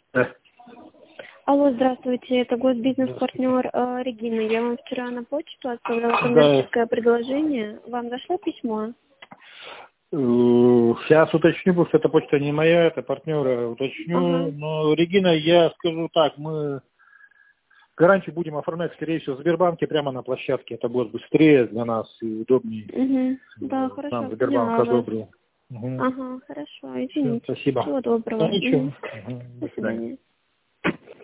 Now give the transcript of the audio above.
Да. Алло, здравствуйте, это госбизнес-партнер Регина. Я вам вчера на почту отправила коммерческое предложение. Вам зашло письмо? Сейчас уточню, потому что эта почта не моя, это партнера, уточню. Ага. Но, Регина, я скажу так, мы гарантию будем оформлять, скорее всего, в Сбербанке прямо на площадке. Это будет быстрее для нас и удобнее. Угу. Да, Нам хорошо, Сбербанк поняла вас. одобрил. Угу. Ага, хорошо, Все, извините. спасибо. Всего доброго. Ну, ничего. До До свидания. свидания.